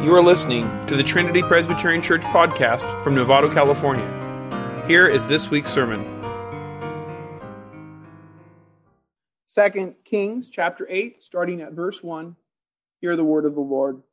You are listening to the Trinity Presbyterian Church podcast from Novato, California. Here is this week's sermon. 2 Kings chapter 8, starting at verse 1. Hear the word of the Lord.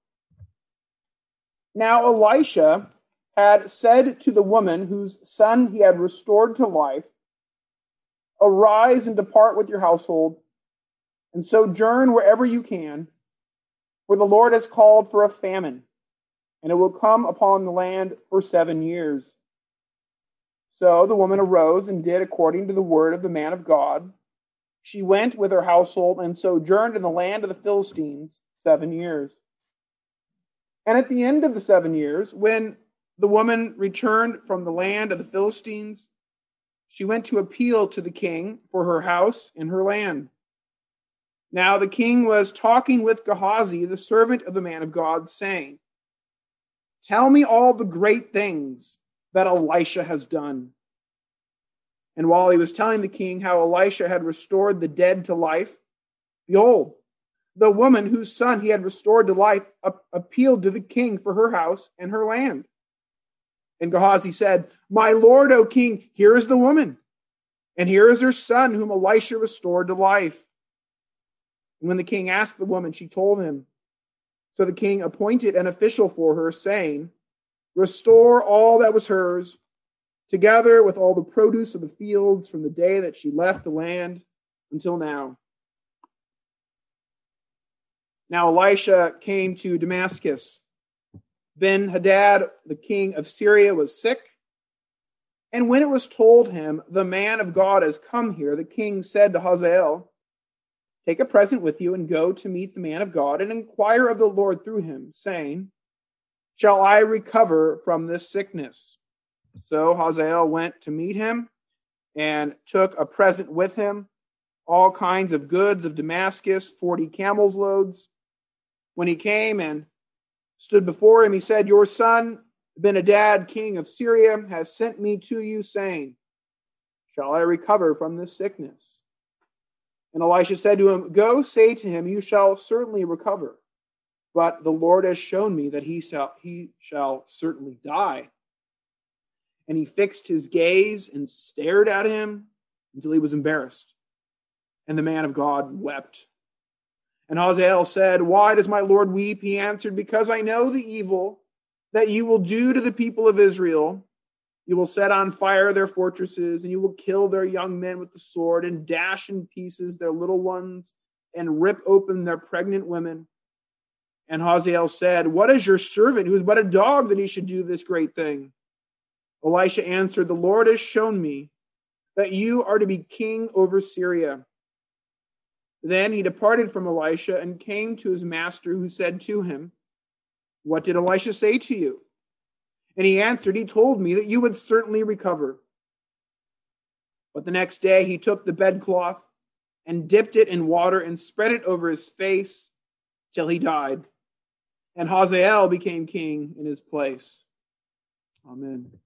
Now Elisha had said to the woman whose son he had restored to life, "Arise and depart with your household, and sojourn wherever you can, for the Lord has called for a famine, and it will come upon the land for 7 years." So the woman arose and did according to the word of the man of God. She went with her household and sojourned in the land of the Philistines 7 years. And at the end of the 7 years, when the woman returned from the land of the Philistines, she went to appeal to the king for her house and her land. Now the king was talking with Gehazi, the servant of the man of God, saying, "Tell me all the great things that Elisha has done." And while he was telling the king how Elisha had restored the dead to life, behold, the woman whose son he had restored to life appealed to the king for her house and her land. And Gehazi said, "My lord, O king, here is the woman, and here is her son whom Elisha restored to life." And when the king asked the woman, she told him. So the king appointed an official for her, saying, "Restore all that was hers, together with all the produce of the fields from the day that she left the land until now." Now Elisha came to Damascus. Ben-Hadad, the king of Syria, was sick. And when it was told him, "The man of God has come here," the king said to Hazael, "Take a present with you and go to meet the man of God and inquire of the Lord through him, saying, 'Shall I recover from this sickness?'" So Hazael went to meet him and took a present with him, all kinds of goods of Damascus, 40 camels' loads. When he came and stood before him, he said, "Your son, Ben-Hadad, king of Syria, has sent me to you, saying, 'Shall I recover from this sickness?' And Elisha said to him, 'Go say to him, you shall certainly recover. But the Lord has shown me that he shall certainly die.' And he fixed his gaze and stared at him until he was embarrassed. And the man of God wept. And Hazael said, 'Why does my Lord weep?' He answered, 'Because I know the evil that you will do to the people of Israel. You will set on fire their fortresses, and you will kill their young men with the sword, and dash in pieces their little ones, and rip open their pregnant women.' And Hazael said, 'What is your servant, who is but a dog, that he should do this great thing?' Elisha answered, 'The Lord has shown me that you are to be king over Syria.' Then he departed from Elisha and came to his master, who said to him, 'What did Elisha say to you?' And he answered, 'He told me that you would certainly recover.' But the next day he took the bedcloth and dipped it in water and spread it over his face till he died. And Hazael became king in his place." Amen.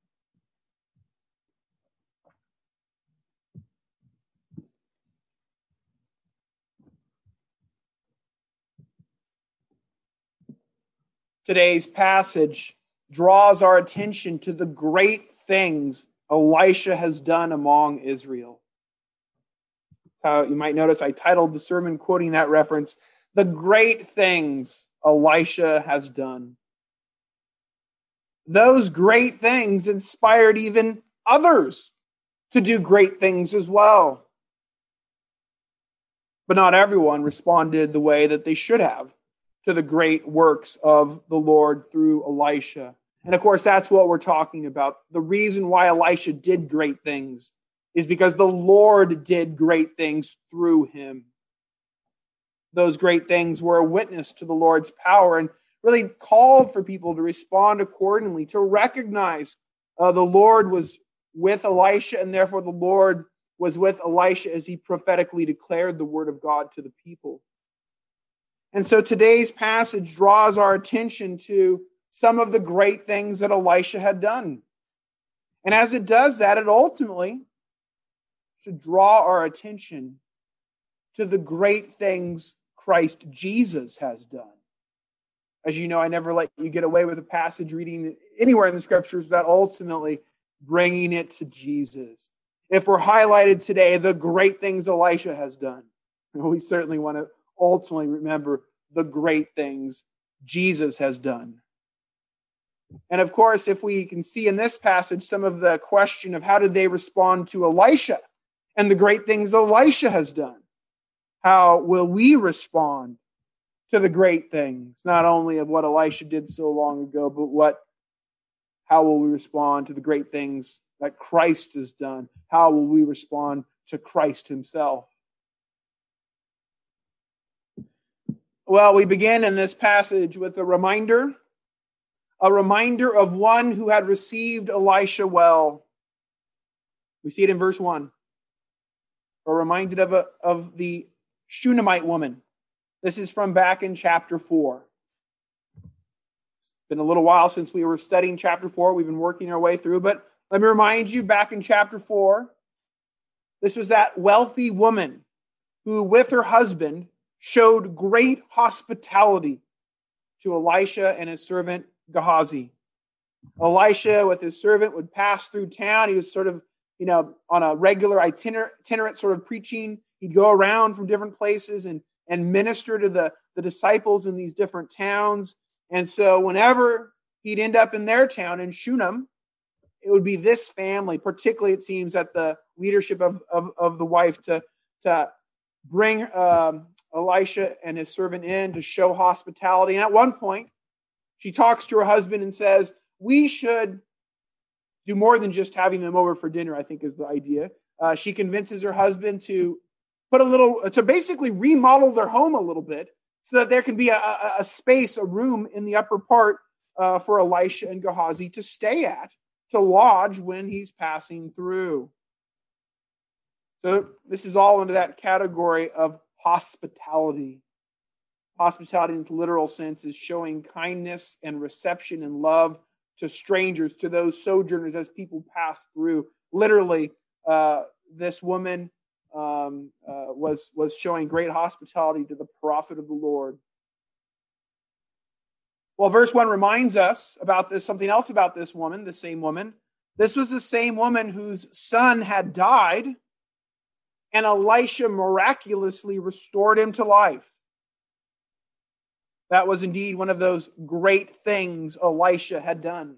Today's passage draws our attention to the great things Elisha has done among Israel. You might notice I titled the sermon quoting that reference, "The Great Things Elisha Has Done." Those great things inspired even others to do great things as well. But not everyone responded the way that they should have to the great works of the Lord through Elisha. And of course, that's what we're talking about. The reason why Elisha did great things is because the Lord did great things through him. Those great things were a witness to the Lord's power and really called for people to respond accordingly, to recognize the Lord was with Elisha, and therefore the Lord was with Elisha as he prophetically declared the word of God to the people. And so today's passage draws our attention to some of the great things that Elisha had done. And as it does that, it ultimately should draw our attention to the great things Christ Jesus has done. As you know, I never let you get away with a passage reading anywhere in the scriptures without ultimately bringing it to Jesus. If we're highlighted today, the great things Elisha has done, we certainly want to ultimately remember the great things Jesus has done. And of course, if we can see in this passage some of the question of how did they respond to Elisha and the great things Elisha has done, how will we respond to the great things, not only of what Elisha did so long ago, but how will we respond to the great things that Christ has done? How will we respond to Christ himself? Well, we begin in this passage with a reminder of one who had received Elisha well. We see it in verse 1. We're reminded of the Shunammite woman. This is from back in chapter 4. It's been a little while since we were studying chapter 4. We've been working our way through, but let me remind you, back in chapter 4, this was that wealthy woman who, with her husband, showed great hospitality to Elisha and his servant Gehazi. Elisha, with his servant, would pass through town. He was sort of, on a regular itinerant sort of preaching. He'd go around from different places and minister to the disciples in these different towns. And so whenever he'd end up in their town, in Shunem, it would be this family, particularly it seems at the leadership of the wife, to bring Elisha and his servant in to show hospitality. And at one point, she talks to her husband and says, we should do more than just having them over for dinner, I think is the idea. She convinces her husband to basically remodel their home a little bit so that there can be a space, a room in the upper part for Elisha and Gehazi to stay at, to lodge when he's passing through. So this is all into that category of hospitality. Hospitality in its literal sense is showing kindness and reception and love to strangers, to those sojourners as people pass through. Literally, this woman was showing great hospitality to the prophet of the Lord. Well, verse 1 reminds us about this, something else about this woman, the same woman. This was the same woman whose son had died, and Elisha miraculously restored him to life. That was indeed one of those great things Elisha had done.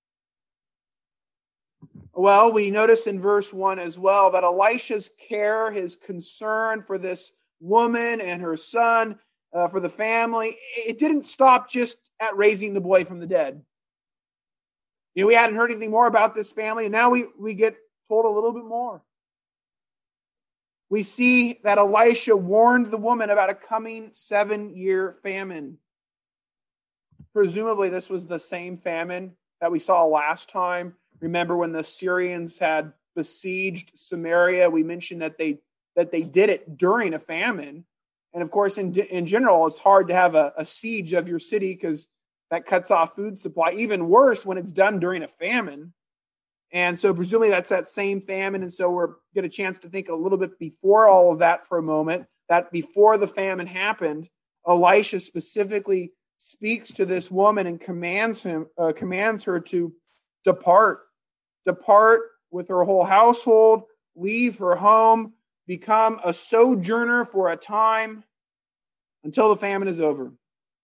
Well, we notice in verse 1 as well that Elisha's care, his concern for this woman and her son, for the family, it didn't stop just at raising the boy from the dead. We hadn't heard anything more about this family, and now we get told a little bit more. We see that Elisha warned the woman about a coming 7-year famine. Presumably, this was the same famine that we saw last time. Remember when the Syrians had besieged Samaria? We mentioned that they did it during a famine. And of course, in general, it's hard to have a siege of your city because that cuts off food supply. Even worse when it's done during a famine. And so presumably that's that same famine. And so we're get a chance to think a little bit before all of that for a moment, that before the famine happened, Elisha specifically speaks to this woman and commands her to depart with her whole household, leave her home, become a sojourner for a time until the famine is over.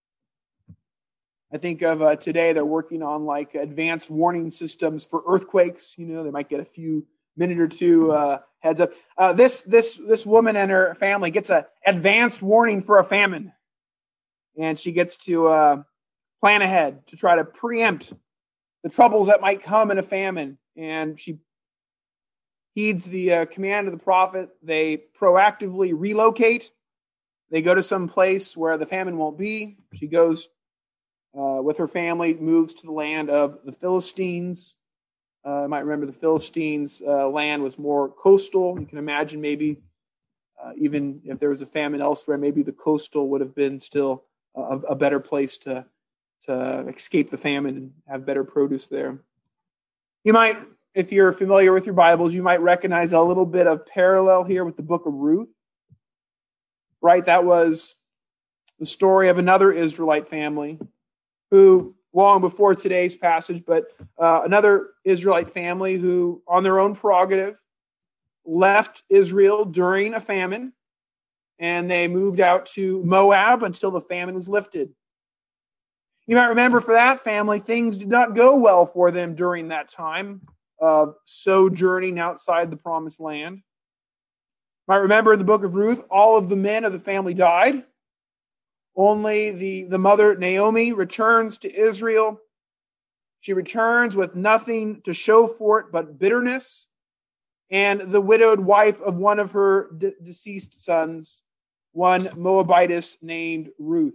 I think of today, they're working on like advanced warning systems for earthquakes. They might get a few minute or two heads up. This woman and her family gets an advanced warning for a famine. And she gets to plan ahead to try to preempt the troubles that might come in a famine. And she heeds the command of the prophet. They proactively relocate. They go to some place where the famine won't be. She goes with her family, moves to the land of the Philistines. You might remember the Philistines' land was more coastal. You can imagine maybe even if there was a famine elsewhere, maybe the coastal would have been still a better place to escape the famine and have better produce there. You might, if you're familiar with your Bibles, you might recognize a little bit of parallel here with the book of Ruth. Right? That was the story of another Israelite family who, long before today's passage, but another Israelite family who, on their own prerogative, left Israel during a famine, and they moved out to Moab until the famine was lifted. You might remember for that family, things did not go well for them during that time of sojourning outside the promised land. You might remember in the book of Ruth, all of the men of the family died. Only the mother, Naomi, returns to Israel. She returns with nothing to show for it but bitterness, and the widowed wife of one of her deceased sons, one Moabitess named Ruth.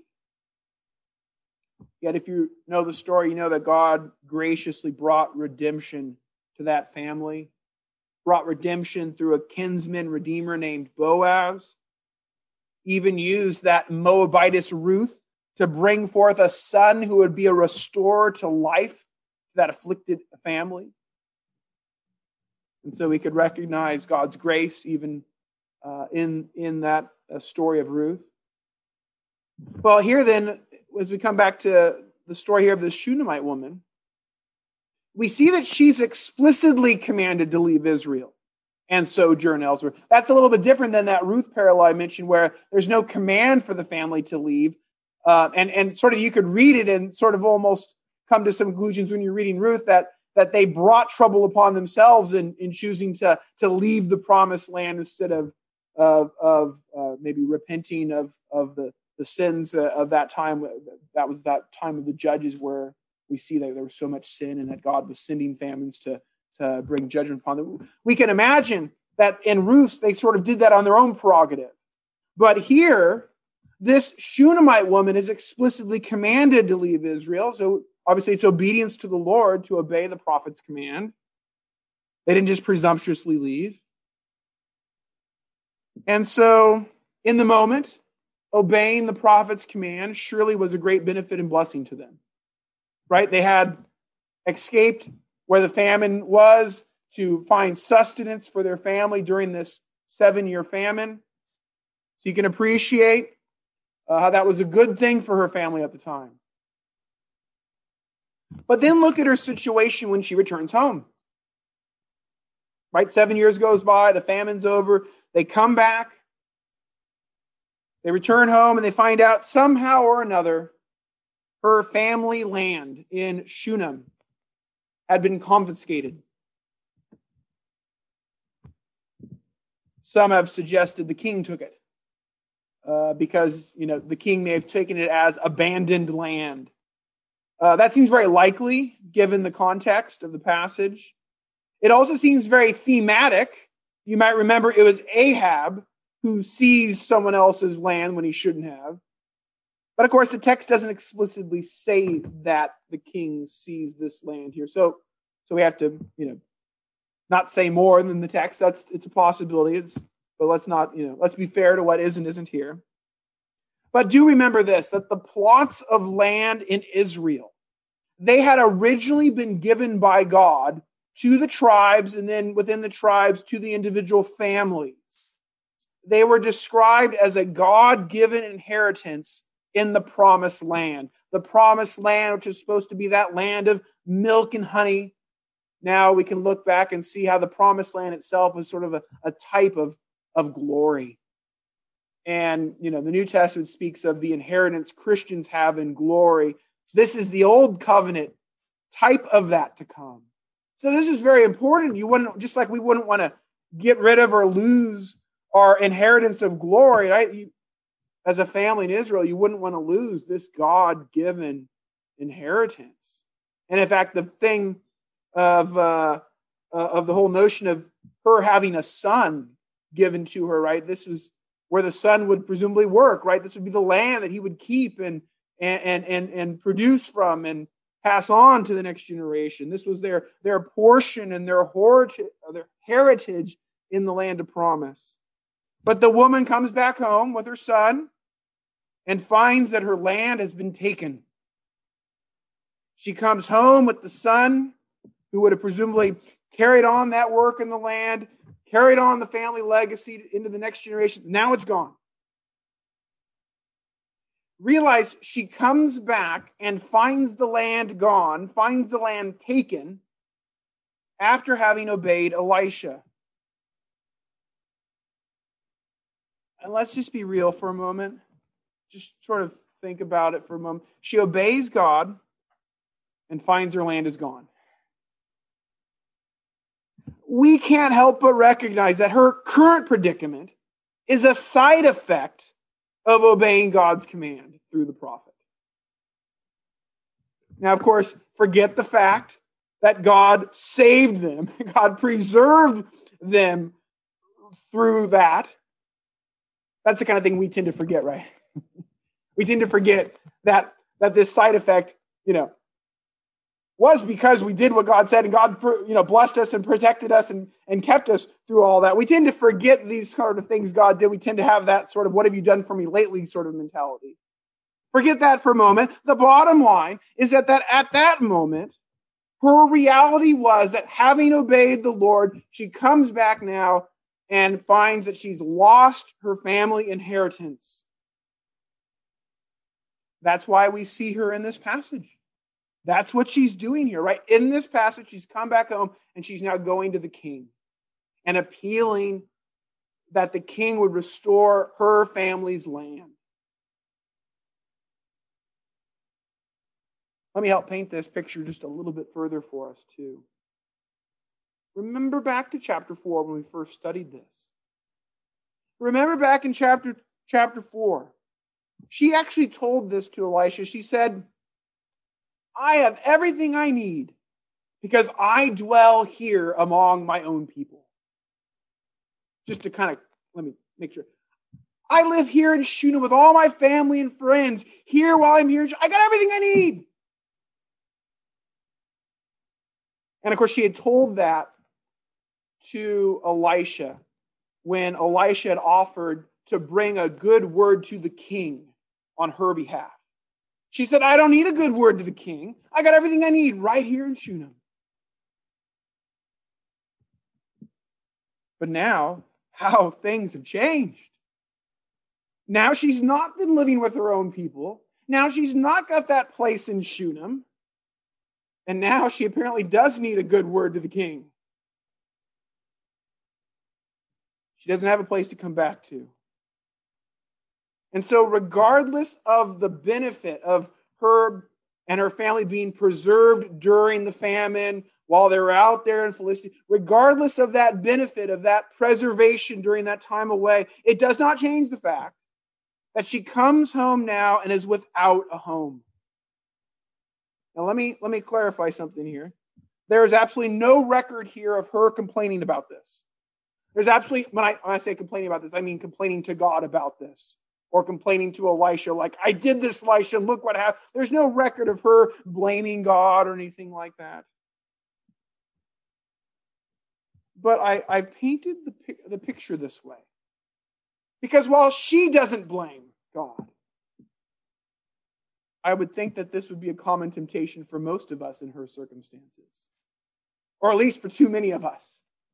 Yet if you know the story, you know that God graciously brought redemption to that family, brought redemption through a kinsman redeemer named Boaz, even used that Moabitess Ruth to bring forth a son who would be a restorer to life to that afflicted family. And so we could recognize God's grace even in that story of Ruth. Well, here then, as we come back to the story here of the Shunammite woman, we see that she's explicitly commanded to leave Israel and sojourn elsewhere. That's a little bit different than that Ruth parallel I mentioned, where there's no command for the family to leave. And sort of you could read it and sort of almost come to some conclusions when you're reading Ruth that they brought trouble upon themselves in choosing to leave the promised land instead of maybe repenting of the sins of that time. That was that time of the judges where we see that there was so much sin and that God was sending famines to bring judgment upon them. We can imagine that in Ruth, they sort of did that on their own prerogative. But here, this Shunammite woman is explicitly commanded to leave Israel. So obviously it's obedience to the Lord to obey the prophet's command. They didn't just presumptuously leave. And so in the moment, obeying the prophet's command surely was a great benefit and blessing to them. Right? They had escaped where the famine was to find sustenance for their family during this 7-year famine. So you can appreciate how that was a good thing for her family at the time. But then look at her situation when she returns home. Right? 7 years goes by, the famine's over, they come back, they return home, and they find out somehow or another her family land in Shunem had been confiscated. Some have suggested the king took it because the king may have taken it as abandoned land. That seems very likely given the context of the passage. It also seems very thematic. You might remember it was Ahab who seized someone else's land when he shouldn't have. But of course, the text doesn't explicitly say that the king seized this land here. So we have to, not say more than the text. It's a possibility. But let's not, let's be fair to what is and isn't here. But do remember this, that the plots of land in Israel, they had originally been given by God to the tribes, and then within the tribes to the individual families. They were described as a God-given inheritance in the promised land. The promised land, which is supposed to be that land of milk and honey. Now we can look back and see how the promised land itself was sort of a type of glory. And, the New Testament speaks of the inheritance Christians have in glory. This is the old covenant type of that to come. So this is very important. You wouldn't, just like we wouldn't want to get rid of or lose our inheritance of glory, right? As a family in Israel, you wouldn't want to lose this God-given inheritance. And in fact, the thing of the whole notion of her having a son given to her, right? This was where the son would presumably work, right? This would be the land that he would keep and produce from and pass on to the next generation. This was their portion and their heritage in the land of promise. But the woman comes back home with her son and finds that her land has been taken. She comes home with the son who would have presumably carried on that work in the land, carried on the family legacy into the next generation. Now it's gone. realize she comes back and finds the land gone, finds the land taken after having obeyed Elisha. And let's just be real for a moment. Just sort of think about it for a moment. She obeys God and finds her land is gone. We can't help but recognize that her current predicament is a side effect of obeying God's command through the prophet. Now, of course, forget the fact that God saved them. God preserved them through that. That's the kind of thing we tend to forget, right? We tend to forget that this side effect, was because we did what God said, and God, blessed us and protected us and kept us through all that. We tend to forget these sort of things God did. We tend to have that sort of "what have you done for me lately" sort of mentality. Forget that for a moment. The bottom line is that at that moment, her reality was that having obeyed the Lord, she comes back now and finds that she's lost her family inheritance. That's why we see her in this passage. That's what she's doing here, right? In this passage, she's come back home and she's now going to the king and appealing that the king would restore her family's land. Let me help paint this picture just a little bit further for us, too. Remember back to chapter 4 when we first studied this. Remember back in chapter 4. She actually told this to Elisha. She said, "I have everything I need because I dwell here among my own people." Just to kind of, let me make sure. I live here in Shunem with all my family and friends. Here while I'm here, I got everything I need. And of course, she had told that to Elisha when Elisha had offered to bring a good word to the king on her behalf. She said, "I don't need a good word to the king. I got everything I need right here in Shunem." But now, how things have changed. Now she's not been living with her own people. Now she's not got that place in Shunem. And now she apparently does need a good word to the king. She doesn't have a place to come back to. And so regardless of the benefit of her and her family being preserved during the famine while they were out there in Philistia, regardless of that benefit, of that preservation during that time away, it does not change the fact that she comes home now and is without a home. Now let me clarify something here. There is absolutely no record here of her complaining about this. There's absolutely, when I say complaining about this, I mean complaining to God about this. Or complaining to Elisha, like, "I did this, Elisha, look what happened." There's no record of her blaming God or anything like that. But I painted the picture this way. Because while she doesn't blame God, I would think that this would be a common temptation for most of us in her circumstances. Or at least for too many of us.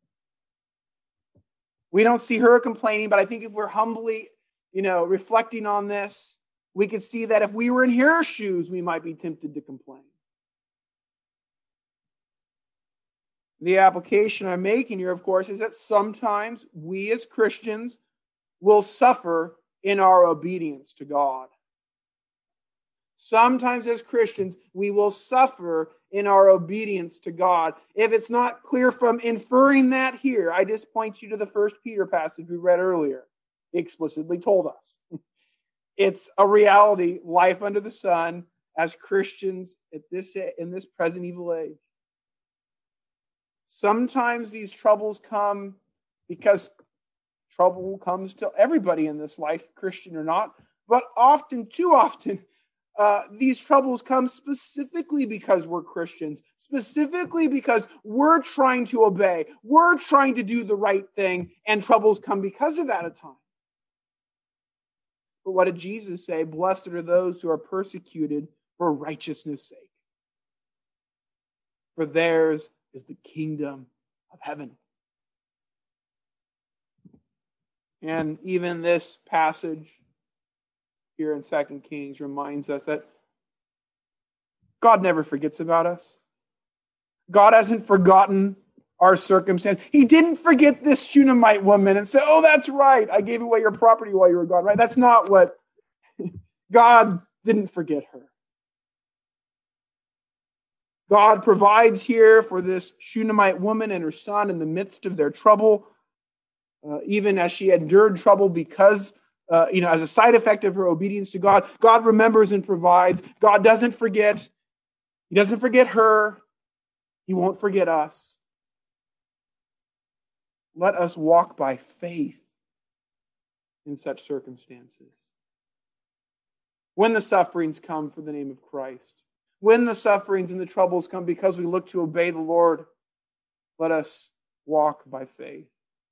We don't see her complaining, but I think if we're humbly, reflecting on this, we could see that if we were in her shoes, we might be tempted to complain. The application I'm making here, of course, is that sometimes we as Christians will suffer in our obedience to God. Sometimes as Christians, we will suffer in our obedience to God. If it's not clear from inferring that here, I just point you to the 1 Peter passage we read earlier. It explicitly told us. It's a reality, life under the sun, as Christians in this present evil age. Sometimes these troubles come because trouble comes to everybody in this life, Christian or not. But often, too often, these troubles come specifically because we're Christians, specifically because we're trying to obey, we're trying to do the right thing, and troubles come because of that at times. But what did Jesus say? "Blessed are those who are persecuted for righteousness' sake, for theirs is the kingdom of heaven." And even this passage here in 2 Kings reminds us that God never forgets about us. God hasn't forgotten our circumstance. He didn't forget this Shunammite woman and say, oh, that's right, I gave away your property while you were gone, right? That's not what God didn't forget her. God provides here for this Shunammite woman and her son in the midst of their trouble, even as she endured trouble because, as a side effect of her obedience to God. God remembers and provides. God doesn't forget. He doesn't forget her. He won't forget us. Let us walk by faith in such circumstances. When the sufferings come for the name of Christ, when the sufferings and the troubles come because we look to obey the Lord, let us walk by faith.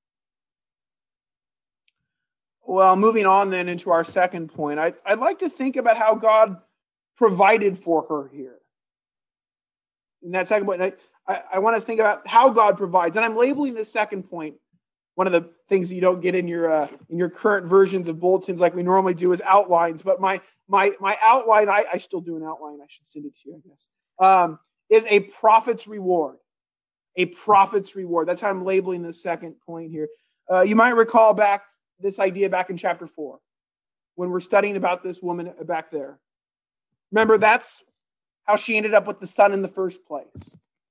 Well, moving on then into our second point, I'd like to think about how God provided for her here. In that second point, I want to think about how God provides. And I'm labeling this second point. One of the things you don't get in your current versions of bulletins like we normally do is outlines. But my outline, I still do an outline. I should send it to you, I guess, is a prophet's reward. A prophet's reward. That's how I'm labeling this second point here. You might recall this idea back in chapter 4 when we're studying about this woman back there. Remember, that's how she ended up with the son in the first place.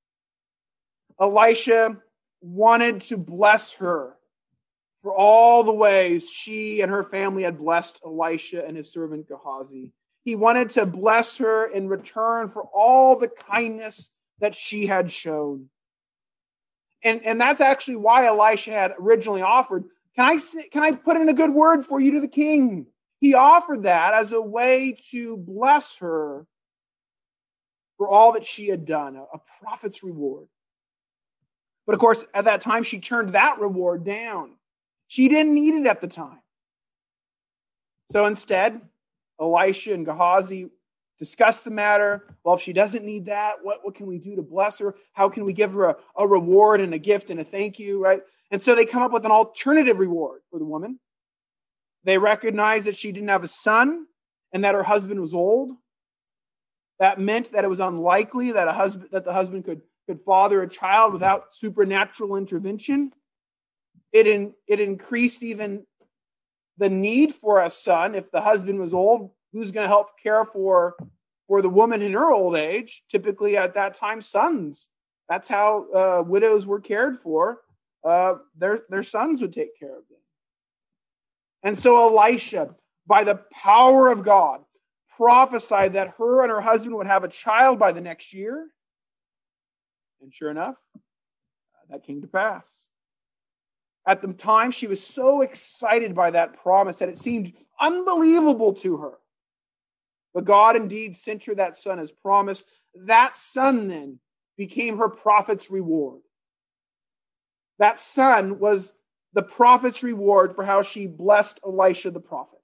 Elisha wanted to bless her for all the ways she and her family had blessed Elisha and his servant Gehazi. He wanted to bless her in return for all the kindness that she had shown. And that's actually why Elisha had originally offered, can I put in a good word for you to the king? He offered that as a way to bless her for all that she had done, a prophet's reward. But of course, at that time, she turned that reward down. She didn't need it at the time. So instead, Elisha and Gehazi discussed the matter. Well, if she doesn't need that, what can we do to bless her? How can we give her a reward and a gift and a thank you, right? And so they come up with an alternative reward for the woman. They recognize that she didn't have a son and that her husband was old. That meant that it was unlikely that the husband could father a child without supernatural intervention. It increased even the need for a son. If the husband was old, who's going to help care for the woman in her old age? Typically at that time, sons. That's how widows were cared for. Their sons would take care of them. And so Elisha, by the power of God, prophesied that her and her husband would have a child by the next year. And sure enough, that came to pass. At the time, she was so excited by that promise that it seemed unbelievable to her. But God indeed sent her that son as promised. That son then became her prophet's reward. That son was the prophet's reward for how she blessed Elisha the prophet.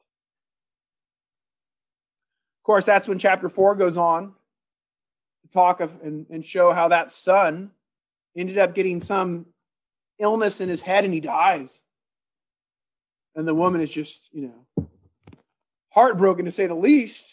Of course, that's when chapter 4 goes on to talk of and show how that son ended up getting some illness in his head and he dies. And the woman is just, heartbroken to say the least.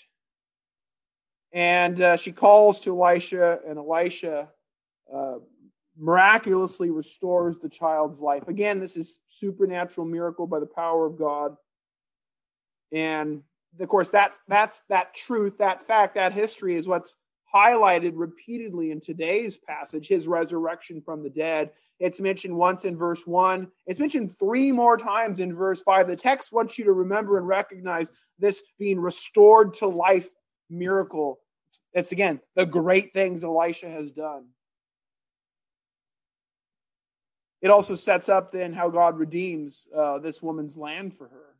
And she calls to Elisha, and Elisha miraculously restores the child's life. Again, this is supernatural miracle by the power of God. And of course, that's that truth, that fact, that history is what's highlighted repeatedly in today's passage, his resurrection from the dead. It's mentioned once in verse 1. It's mentioned 3 more times in verse 5. The text wants you to remember and recognize this being restored to life miracle. It's, again, the great things Elisha has done. It also sets up then how God redeems this woman's land for her.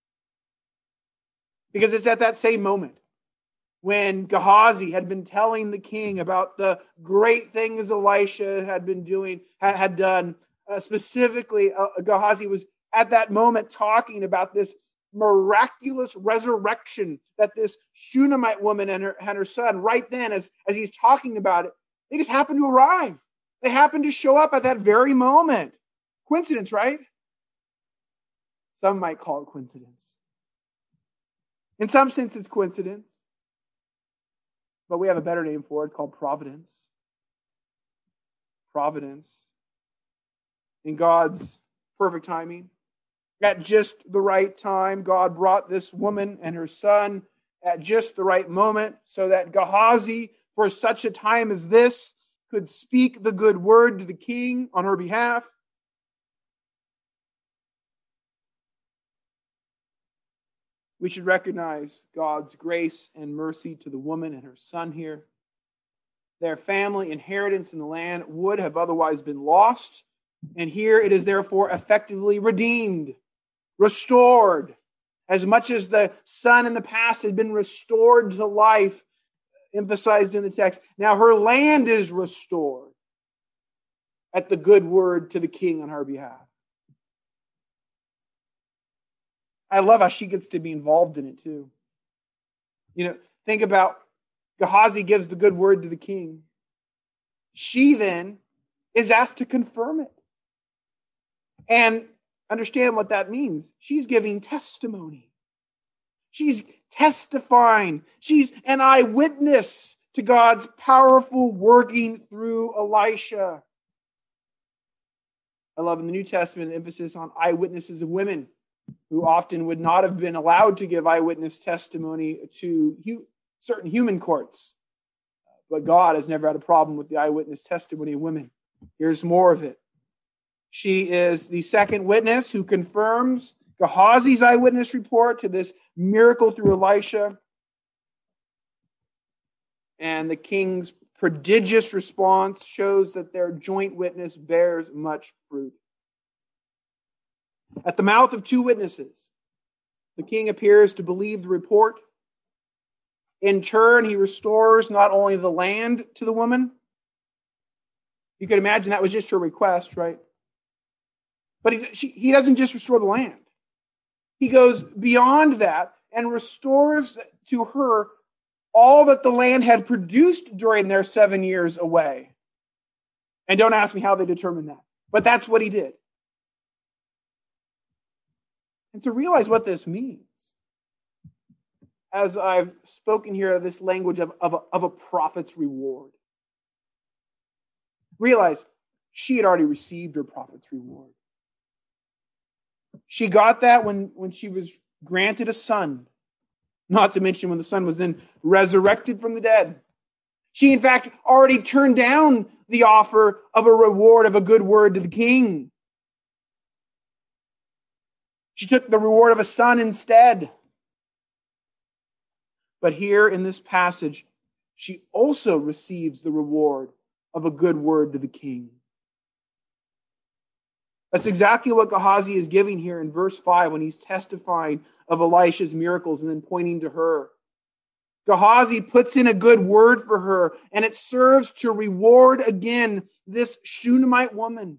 Because it's at that same moment when Gehazi had been telling the king about the great things Elisha had been doing, had done. Specifically, Gehazi was at that moment talking about this miraculous resurrection that this Shunammite woman and her son, right then, as he's talking about it, they just happened to arrive. They happened to show up at that very moment. Coincidence, right? Some might call it coincidence. In some sense, it's coincidence. But we have a better name for it. It's called providence. Providence. In God's perfect timing, at just the right time, God brought this woman and her son at just the right moment so that Gehazi, for such a time as this, could speak the good word to the king on her behalf. We should recognize God's grace and mercy to the woman and her son here. Their family inheritance in the land would have otherwise been lost, and here it is therefore effectively redeemed, restored, as much as the son in the past had been restored to life, emphasized in the text. Now her land is restored at the good word to the king on her behalf. I love how she gets to be involved in it too. Think about Gehazi gives the good word to the king. She then is asked to confirm it. And understand what that means. She's giving testimony. She's testifying. She's an eyewitness to God's powerful working through Elisha. I love in the New Testament emphasis on eyewitnesses of women who often would not have been allowed to give eyewitness testimony to certain human courts. But God has never had a problem with the eyewitness testimony of women. Here's more of it. She is the second witness who confirms Gehazi's eyewitness report to this miracle through Elisha. And the king's prodigious response shows that their joint witness bears much fruit. At the mouth of two witnesses, the king appears to believe the report. In turn, he restores not only the land to the woman. You could imagine that was just her request, right? But he doesn't just restore the land. He goes beyond that and restores to her all that the land had produced during their 7 years away. And don't ask me how they determined that. But that's what he did. And to realize what this means, as I've spoken here, this language of a prophet's reward. Realize she had already received her prophet's reward. She got that when she was granted a son, not to mention when the son was then resurrected from the dead. She, in fact, already turned down the offer of a reward of a good word to the king. She took the reward of a son instead. But here in this passage, she also receives the reward of a good word to the king. That's exactly what Gehazi is giving here in verse 5 when he's testifying of Elisha's miracles and then pointing to her. Gehazi puts in a good word for her, and it serves to reward again this Shunammite woman.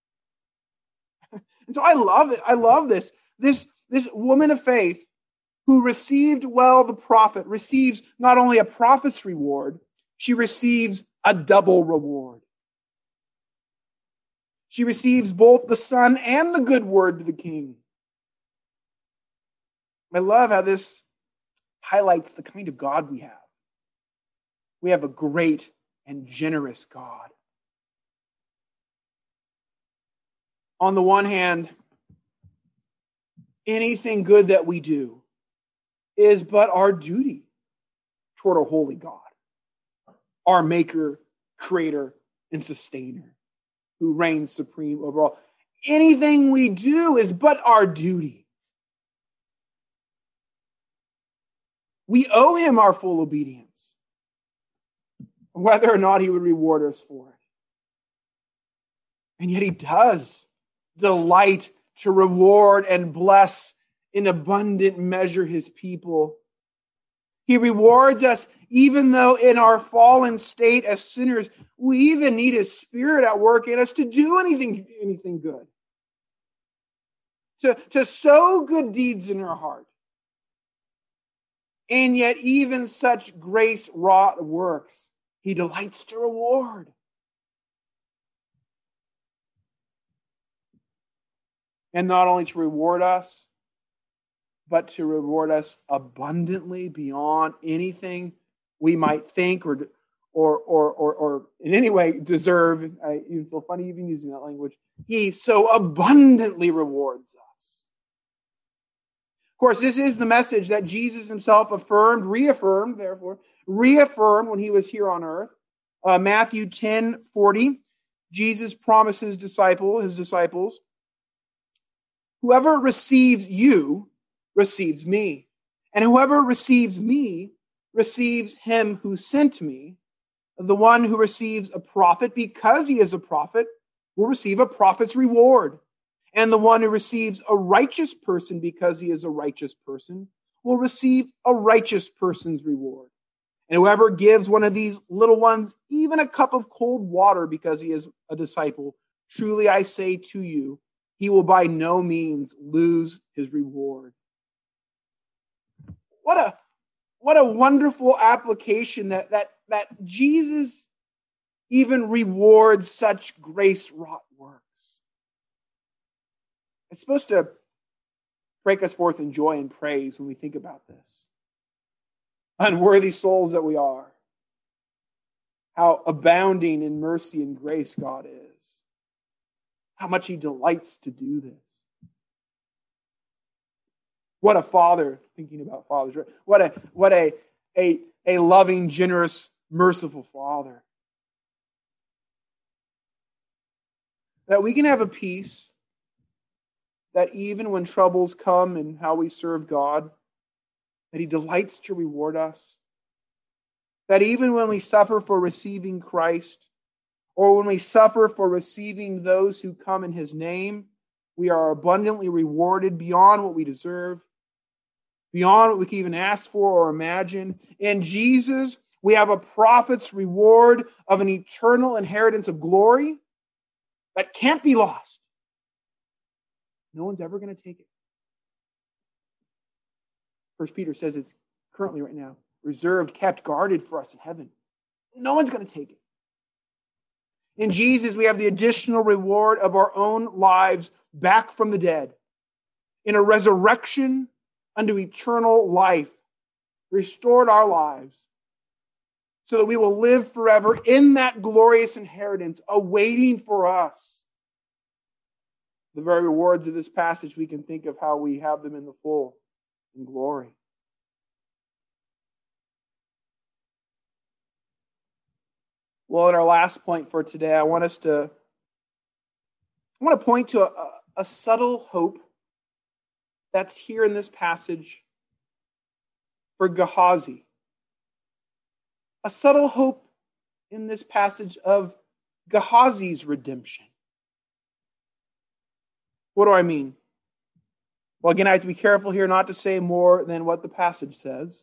And so I love it. I love this. This woman of faith who received well the prophet receives not only a prophet's reward, she receives a double reward. She receives both the son and the good word to the king. I love how this highlights the kind of God we have. We have a great and generous God. On the one hand, anything good that we do is but our duty toward a holy God, our maker, creator, and sustainer, who reigns supreme over all. Anything we do is but our duty. We owe him our full obedience, whether or not he would reward us for it. And yet he does delight to reward and bless in abundant measure his people. He rewards us even though in our fallen state as sinners, we even need his spirit at work in us to do anything good. To sow good deeds in our heart. And yet even such grace-wrought works, he delights to reward. And not only to reward us, but to reward us abundantly beyond anything we might think or in any way deserve. I even feel funny even using that language. He so abundantly rewards us. Of course, this is the message that Jesus himself reaffirmed when he was here on earth. Matthew 10:40, Jesus promised his disciples, whoever receives you receives me, and whoever receives me receives him who sent me. The one who receives a prophet because he is a prophet will receive a prophet's reward. And the one who receives a righteous person because he is a righteous person will receive a righteous person's reward. And whoever gives one of these little ones even a cup of cold water because he is a disciple, truly I say to you, he will by no means lose his reward. What a wonderful application that Jesus even rewards such grace-wrought works. It's supposed to break us forth in joy and praise when we think about this. Unworthy souls that we are. How abounding in mercy and grace God is. How much he delights to do this. What a father, thinking about fathers, right? What a loving, generous, merciful father. That we can have a peace that even when troubles come in how we serve God, that he delights to reward us. That even when we suffer for receiving Christ, or when we suffer for receiving those who come in his name, we are abundantly rewarded beyond what we deserve, beyond what we can even ask for or imagine. In Jesus, we have a prophet's reward of an eternal inheritance of glory that can't be lost. No one's ever going to take it. 1 Peter says it's currently right now reserved, kept, guarded for us in heaven. No one's going to take it. In Jesus, we have the additional reward of our own lives back from the dead. In a resurrection unto eternal life, restored our lives so that we will live forever in that glorious inheritance awaiting for us. The very rewards of this passage, we can think of how we have them in the full in glory. Well, in our last point for today, I want to point to a subtle hope that's here in this passage for Gehazi. A subtle hope in this passage of Gehazi's redemption. What do I mean? Well, again, I have to be careful here not to say more than what the passage says.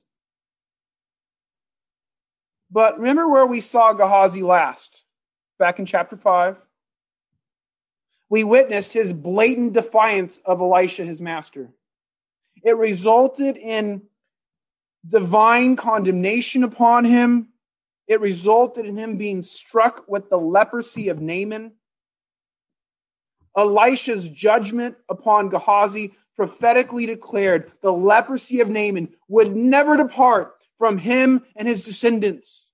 But remember where we saw Gehazi last, back in chapter 5? We witnessed his blatant defiance of Elisha, his master. It resulted in divine condemnation upon him. It resulted in him being struck with the leprosy of Naaman. Elisha's judgment upon Gehazi prophetically declared the leprosy of Naaman would never depart from him and his descendants.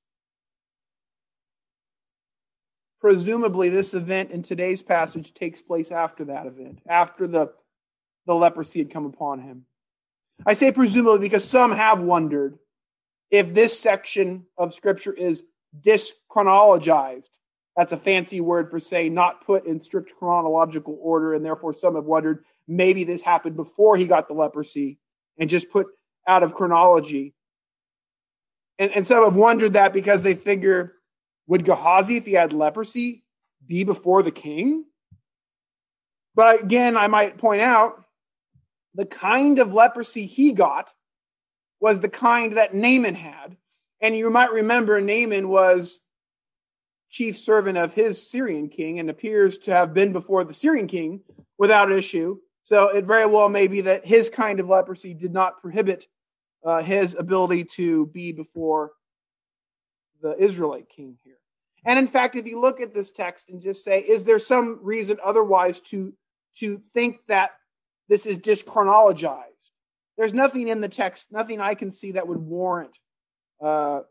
Presumably, this event in today's passage takes place after that event, after the leprosy had come upon him. I say presumably because some have wondered if this section of Scripture is dischronologized. That's a fancy word for saying not put in strict chronological order, and therefore some have wondered maybe this happened before he got the leprosy and just put out of chronology. And some have wondered that because they figure, would Gehazi, if he had leprosy, be before the king? But again, I might point out, the kind of leprosy he got was the kind that Naaman had. And you might remember Naaman was chief servant of his Syrian king and appears to have been before the Syrian king without issue. So it very well may be that his kind of leprosy did not prohibit his ability to be before the Israelite king here. And in fact, if you look at this text and just say, is there some reason otherwise to think that this is dischronologized? There's nothing in the text, nothing I can see that would warrant a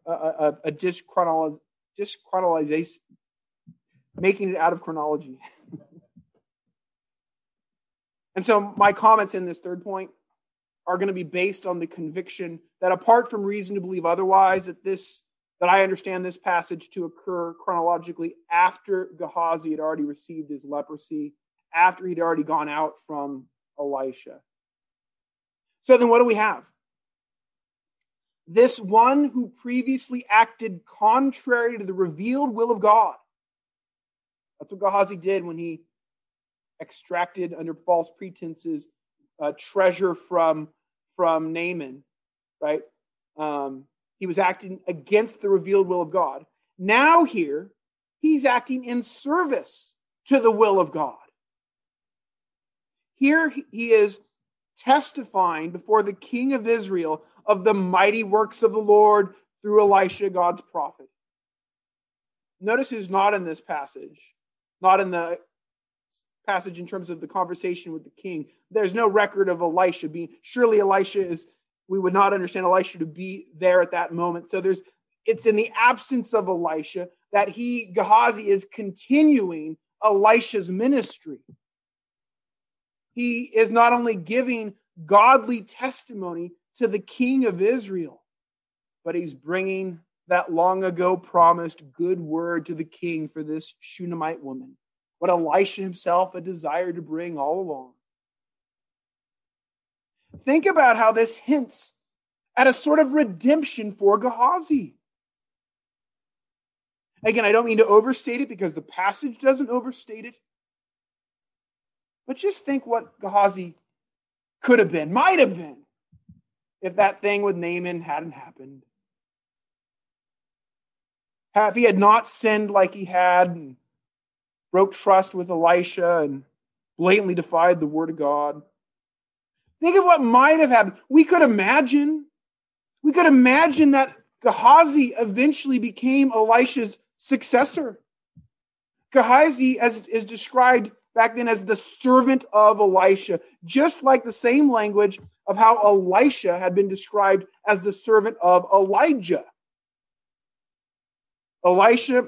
dischronologization, making it out of chronology. And so my comments in this third point are going to be based on the conviction that apart from reason to believe otherwise, that I understand this passage to occur chronologically after Gehazi had already received his leprosy, after he'd already gone out from Elisha. So then what do we have? This one who previously acted contrary to the revealed will of God. That's what Gehazi did when he extracted under false pretenses treasure from Naaman, right? He was acting against the revealed will of God. Now here, he's acting in service to the will of God. Here he is testifying before the king of Israel of the mighty works of the Lord through Elisha, God's prophet. Notice who's not in this passage, not in the passage in terms of the conversation with the king. There's no record of Elisha being, surely Elisha is, we would not understand Elisha to be there at that moment. So it's in the absence of Elisha that Gehazi is continuing Elisha's ministry. He is not only giving godly testimony to the king of Israel, but he's bringing that long ago promised good word to the king for this Shunammite woman. What Elisha himself had desired to bring all along. Think about how this hints at a sort of redemption for Gehazi. Again, I don't mean to overstate it because the passage doesn't overstate it. But just think what Gehazi could have been, might have been, if that thing with Naaman hadn't happened. If he had not sinned like he had and broke trust with Elisha and blatantly defied the word of God. Think of what might have happened. We could imagine that Gehazi eventually became Elisha's successor. Gehazi is described back then as the servant of Elisha, just like the same language of how Elisha had been described as the servant of Elijah. Elisha,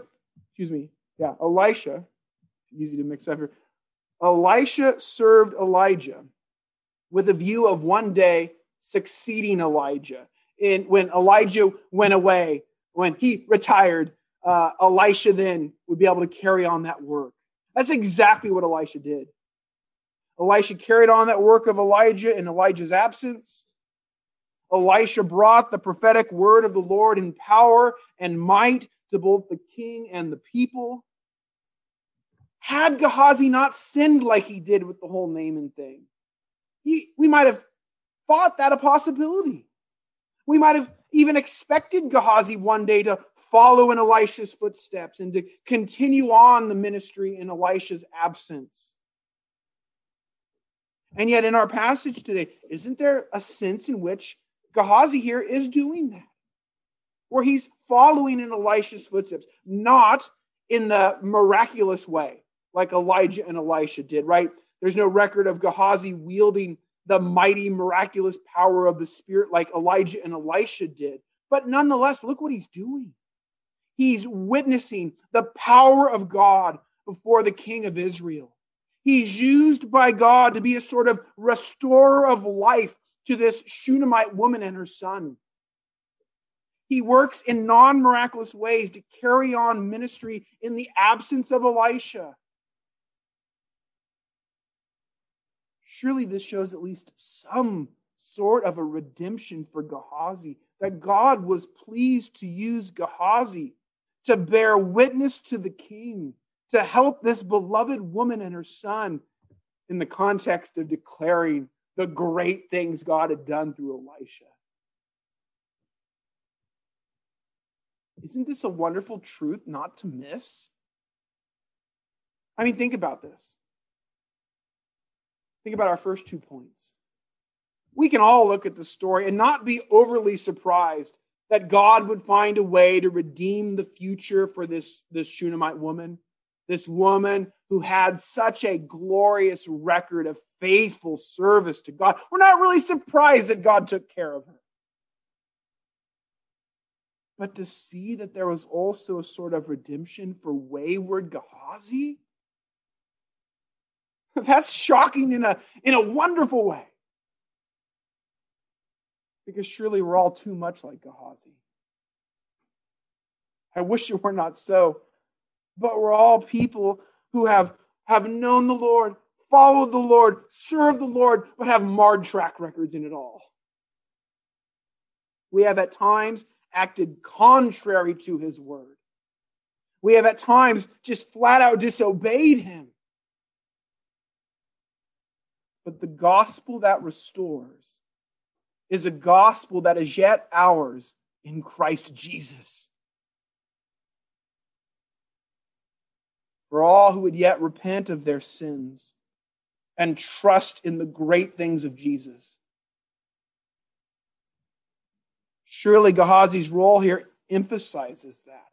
easy to mix up here. Elisha served Elijah with a view of one day succeeding Elijah. When Elijah went away, when he retired, Elisha then would be able to carry on that work. That's exactly what Elisha did. Elisha carried on that work of Elijah in Elijah's absence. Elisha brought the prophetic word of the Lord in power and might to both the king and the people. Had Gehazi not sinned like he did with the whole Naaman thing, we might have thought that a possibility. We might have even expected Gehazi one day to follow in Elisha's footsteps and to continue on the ministry in Elisha's absence. And yet in our passage today, isn't there a sense in which Gehazi here is doing that? Where he's following in Elisha's footsteps, not in the miraculous way like Elijah and Elisha did, right? There's no record of Gehazi wielding the mighty, miraculous power of the Spirit like Elijah and Elisha did. But nonetheless, look what he's doing. He's witnessing the power of God before the king of Israel. He's used by God to be a sort of restorer of life to this Shunammite woman and her son. He works in non-miraculous ways to carry on ministry in the absence of Elisha. Surely this shows at least some sort of a redemption for Gehazi, that God was pleased to use Gehazi to bear witness to the king, to help this beloved woman and her son in the context of declaring the great things God had done through Elisha. Isn't this a wonderful truth not to miss? I mean, think about this. Think about our first 2 points. We can all look at the story and not be overly surprised that God would find a way to redeem the future for this Shunammite woman, this woman who had such a glorious record of faithful service to God. We're not really surprised that God took care of her. But to see that there was also a sort of redemption for wayward Gehazi, that's shocking in a wonderful way. Because surely we're all too much like Gehazi. I wish it were not so. But we're all people who have known the Lord, followed the Lord, served the Lord, but have marred track records in it all. We have at times acted contrary to his word. We have at times just flat out disobeyed him. But the gospel that restores is a gospel that is yet ours in Christ Jesus. For all who would yet repent of their sins and trust in the great things of Jesus. Surely Gehazi's role here emphasizes that.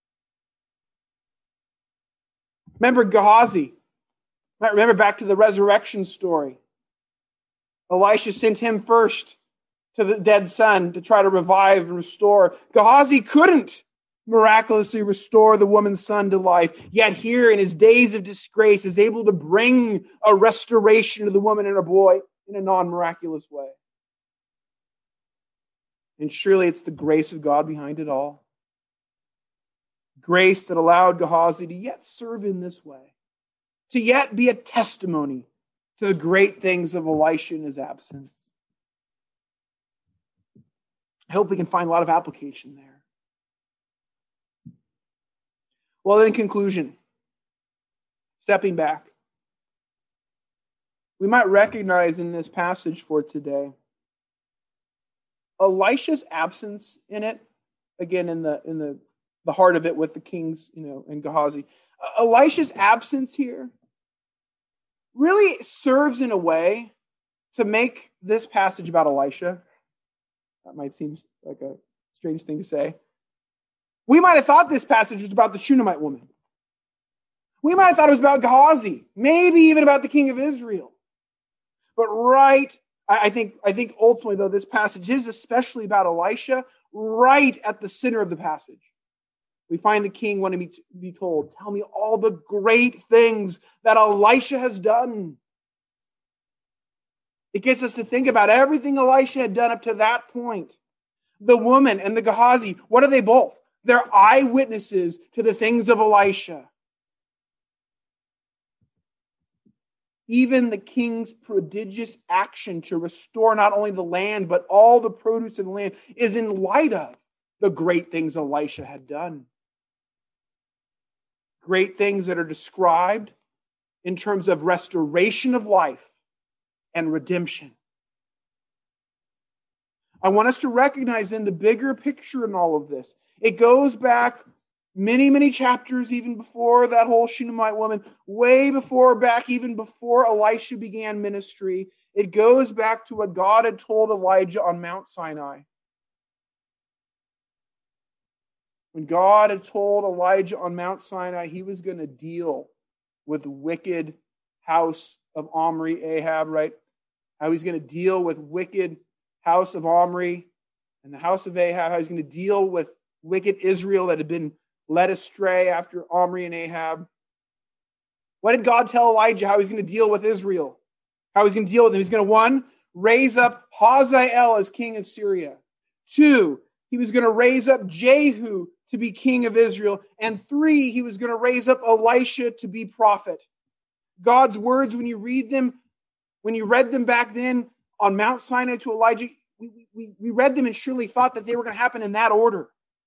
Remember Gehazi. Remember back to the resurrection story. Elisha sent him first to the dead son to try to revive and restore. Gehazi couldn't miraculously restore the woman's son to life. Yet here in his days of disgrace is able to bring a restoration to the woman and her boy in a non-miraculous way. And surely it's the grace of God behind it all. Grace that allowed Gehazi to yet serve in this way. To yet be a testimony to the great things of Elisha in his absence. I hope we can find a lot of application there. Well, in conclusion, stepping back, we might recognize in this passage for today, Elisha's absence in it, again in the heart of it with the kings, and Gehazi. Elisha's absence here really serves in a way to make this passage about Elisha. That might seem like a strange thing to say. We might have thought this passage was about the Shunammite woman. We might have thought it was about Gehazi, maybe even about the king of Israel. But I think ultimately, though, this passage is especially about Elisha, right at the center of the passage. We find the king wanting to be told, tell me all the great things that Elisha has done. It gets us to think about everything Elisha had done up to that point. The woman and the Gehazi, what are they both? They're eyewitnesses to the things of Elisha. Even the king's prodigious action to restore not only the land, but all the produce of the land is in light of the great things Elisha had done. Great things that are described in terms of restoration of life and redemption. I want us to recognize then the bigger picture in all of this. It goes back many, many chapters even before that whole Shunammite woman, way even before Elisha began ministry. It goes back to what God had told Elijah on Mount Sinai. When God had told Elijah on Mount Sinai he was going to deal with the wicked house of Omri, Ahab, right? How he's going to deal with wicked house of Omri and the house of Ahab, how he's going to deal with wicked Israel that had been led astray after Omri and Ahab. What did God tell Elijah how he's going to deal with Israel? How he's going to deal with them? He's going to, 1, raise up Hazael as king of Syria. 2, he was going to raise up Jehu to be king of Israel. And 3, he was going to raise up Elisha to be prophet. God's words, when you read them, when you read them back then on Mount Sinai to Elijah, we read them and surely thought that they were going to happen in that order.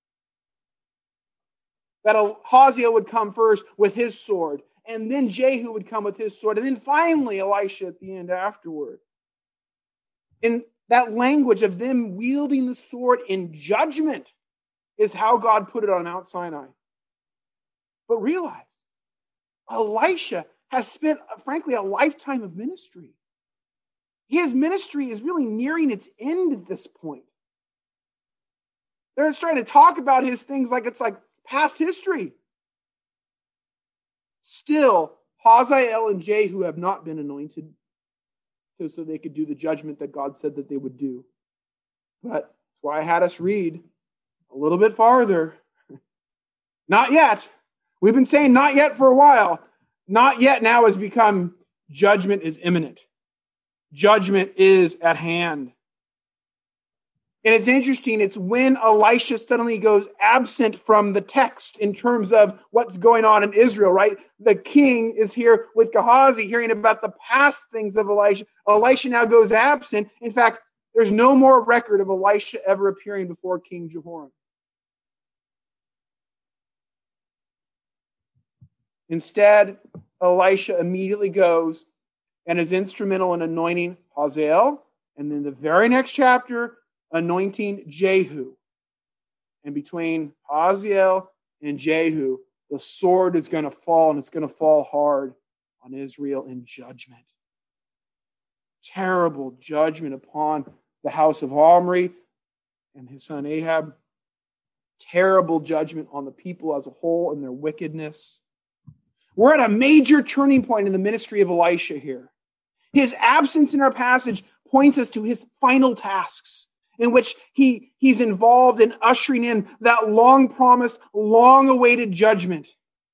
That Hazael would come first with his sword, and then Jehu would come with his sword, and then finally Elisha at the end afterward. In that language of them wielding the sword in judgment is how God put it on Mount Sinai. But realize, Elisha has spent, frankly, a lifetime of ministry. His ministry is really nearing its end at this point. They're trying to talk about his things like it's like past history. Still, Hazael and Jehu have not been anointed. so they could do the judgment that God said that they would do. But that's why I had us read a little bit farther. Not yet. We've been saying not yet for a while. Not yet now has become judgment is imminent. Judgment is at hand. And it's interesting, it's when Elisha suddenly goes absent from the text in terms of what's going on in Israel, right? The king is here with Gehazi hearing about the past things of Elisha. Elisha now goes absent. In fact, there's no more record of Elisha ever appearing before King Jehoram. Instead, Elisha immediately goes and is instrumental in anointing Hazael, and then the very next chapter, anointing Jehu. And between Hazael and Jehu, the sword is going to fall, and it's going to fall hard on Israel in judgment. Terrible judgment upon the house of Omri and his son Ahab. Terrible judgment on the people as a whole and their wickedness. We're at a major turning point in the ministry of Elisha here. His absence in our passage points us to his final tasks, in which he's involved in ushering in that long-promised, long-awaited judgment.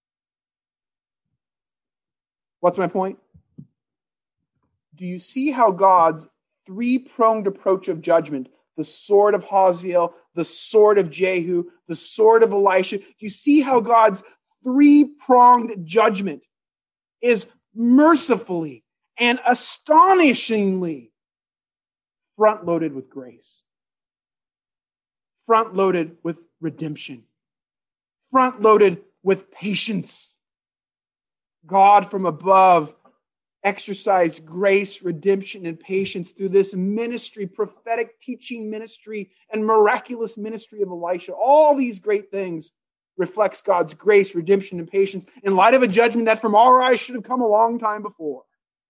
What's my point? Do you see how God's three-pronged approach of judgment, the sword of Hazael, the sword of Jehu, the sword of Elisha, do you see how God's three-pronged judgment is mercifully and astonishingly front-loaded with grace, front-loaded with redemption, front-loaded with patience? God from above exercised grace, redemption, and patience through this ministry, prophetic teaching ministry, and miraculous ministry of Elisha. All these great things reflects God's grace, redemption, and patience in light of a judgment that from our eyes should have come a long time before.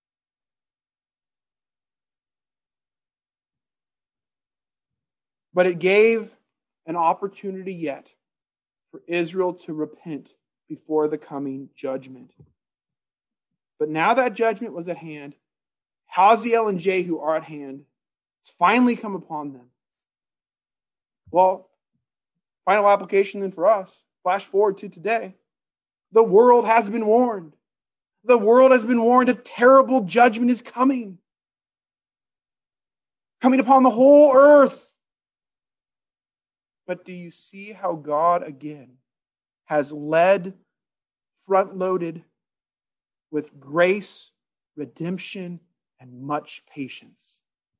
But it gave an opportunity yet for Israel to repent before the coming judgment. But now that judgment was at hand, Hazael and Jehu are at hand. It's finally come upon them. Well, final application then for us. Flash forward to today. The world has been warned. The world has been warned a terrible judgment is coming. Coming upon the whole earth. But do you see how God again has led, front-loaded, with grace, redemption, and much patience?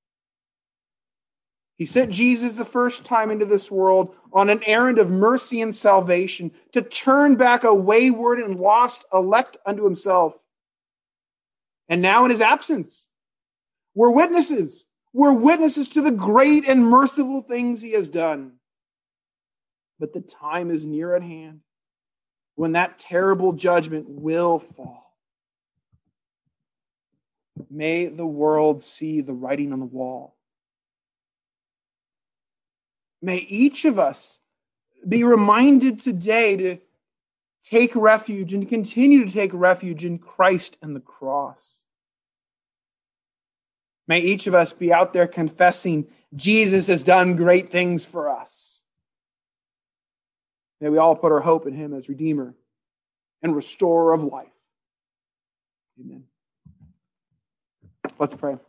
He sent Jesus the first time into this world on an errand of mercy and salvation to turn back a wayward and lost elect unto himself. And now in his absence, we're witnesses. We're witnesses to the great and merciful things he has done. But the time is near at hand when that terrible judgment will fall. May the world see the writing on the wall. May each of us be reminded today to take refuge and continue to take refuge in Christ and the cross. May each of us be out there confessing Jesus has done great things for us. May we all put our hope in him as Redeemer and Restorer of life. Amen. Let's pray.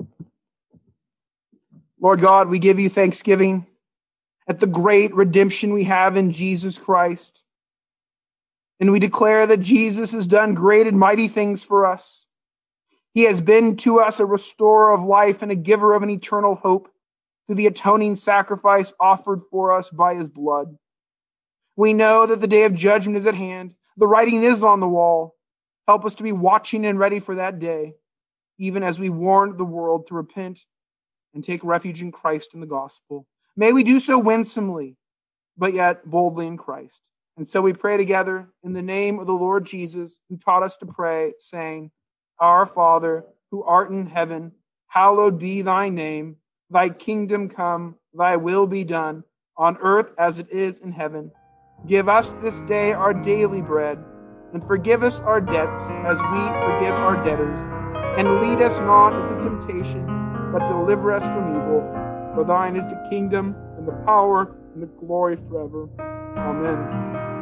Lord God, we give you thanksgiving at the great redemption we have in Jesus Christ. And we declare that Jesus has done great and mighty things for us. He has been to us a restorer of life and a giver of an eternal hope through the atoning sacrifice offered for us by his blood. We know that the day of judgment is at hand. The writing is on the wall. Help us to be watching and ready for that day, even as we warn the world to repent and take refuge in Christ and the gospel. May we do so winsomely, but yet boldly in Christ. And so we pray together in the name of the Lord Jesus, who taught us to pray, saying, Our Father, who art in heaven, hallowed be thy name. Thy kingdom come, thy will be done, on earth as it is in heaven. Give us this day our daily bread, and forgive us our debts as we forgive our debtors. And lead us not into temptation, but deliver us from evil. For thine is the kingdom, and the power, and the glory forever. Amen.